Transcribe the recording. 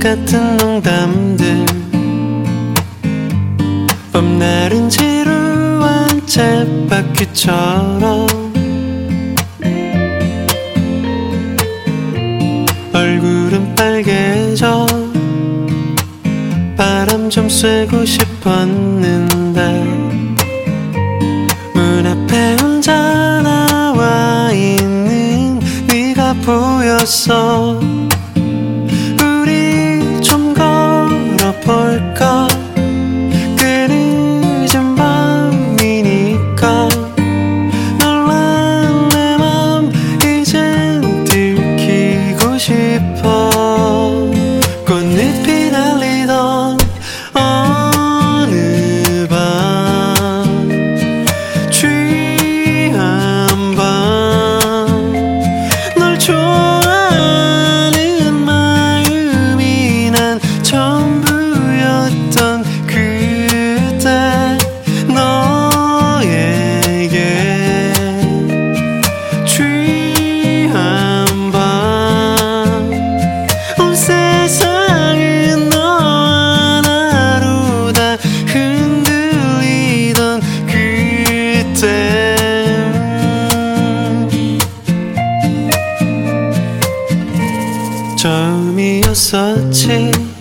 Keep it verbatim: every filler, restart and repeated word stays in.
같은 농담들, 봄날은 지루한 쳇바퀴처럼 얼굴은 빨개져 바람 좀 쐬고 싶었는데 문 앞에 혼자 나와 있는 네가 보였어. 우리 좀 걸어볼까? 꽤 늦은 밤이니까 놀란 내 맘 이젠 들키고 싶어. 꽃잎이 날리던 어느 밤, 취한 밤, 널 좋아하는 마음이 난 전부였던 그때 너에게 취한 밤, 온 세상은 너 하나로 다 흔들리던 그때 처음이었었지.